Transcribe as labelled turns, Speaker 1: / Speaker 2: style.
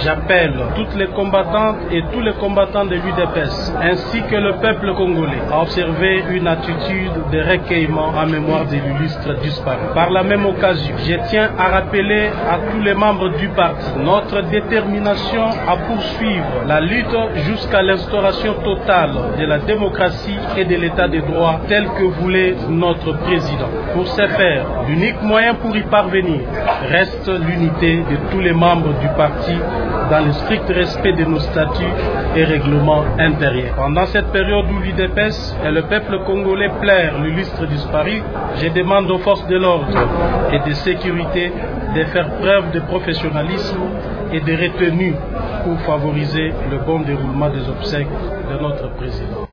Speaker 1: J'appelle toutes les combattantes et tous les combattants de l'UDPS, ainsi que le peuple congolais, à observer une attitude de recueillement en mémoire de l'illustre disparu. Par la même occasion, je tiens à rappeler à tous les membres du parti notre détermination à poursuivre la lutte jusqu'à l'instauration totale de la démocratie et de l'état de droit tel que voulait notre président. Pour ce faire, l'unique moyen pour y parvenir reste l'unité de tous les membres du parti dans le strict respect de nos statuts et règlements intérieurs. Pendant cette période où l'UDPS et le peuple congolais pleurent l'illustre disparu, je demande aux forces de l'ordre et de sécurité de faire preuve de professionnalisme et de retenue pour favoriser le bon déroulement des obsèques de notre président.